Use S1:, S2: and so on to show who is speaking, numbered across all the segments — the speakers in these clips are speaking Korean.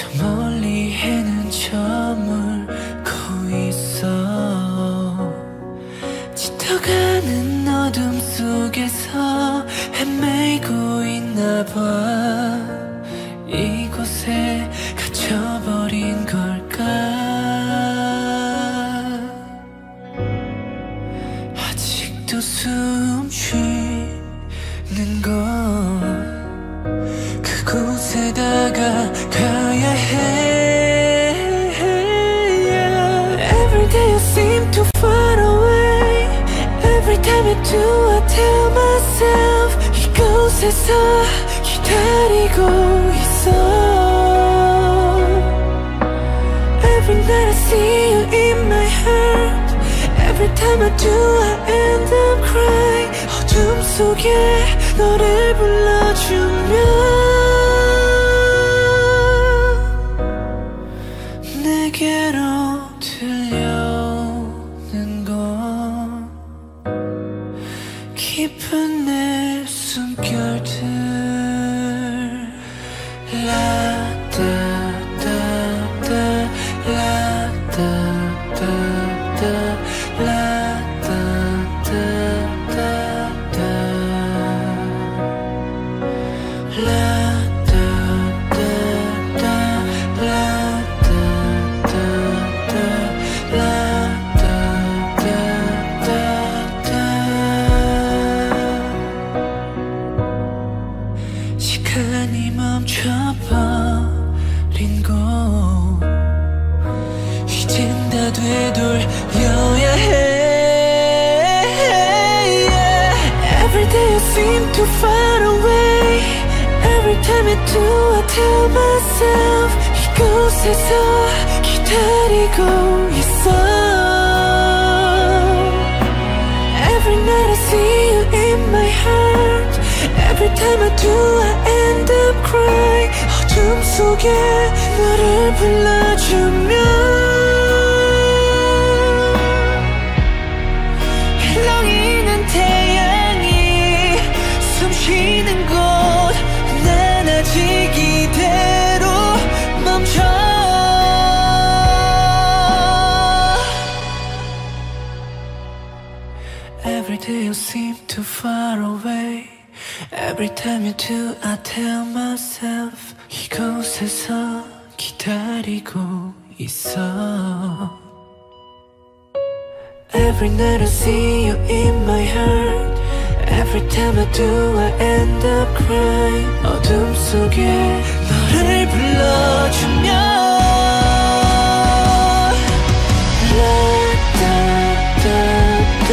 S1: 멀리 해는 저물고 있어. 짙어가는 어둠 속에서 헤매고 있나봐. 이곳에 갇혀버린 걸까? 아직도 숨 쉬는 걸 그곳에다가 가야 해. Every day I seem to far away. Every time I do I tell myself 이곳에서 기다리고 있어. Every night I see you in my heart. Every time I do I end up crying. 어둠 속에 너를 불러주면 내게로 들려오는 건 깊은 내 숨결들. 라따따따 라따따따 라따따따 시간이 멈춰버린 곳 이젠 다 되돌려야 해. Every day I seem to far away. Every time I do I tell myself 이곳에서 기다리고 있어. Every night I see you in my heart. Every time I do I end up crying. 어둠 속에 너를 불러주면 헬렁이는 태양이 숨쉬는 곳 난 아직 이대로 멈춰. Every day you seem too far away. Every time you do I tell myself 이곳에서 기다리고 있어. Every night I see you in my heart. Every time I do I end up crying. 어둠 속에 너를 불러주면 라따따따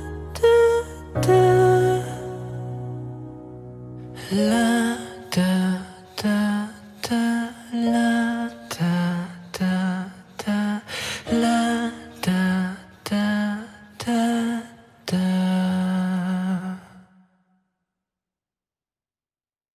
S1: La da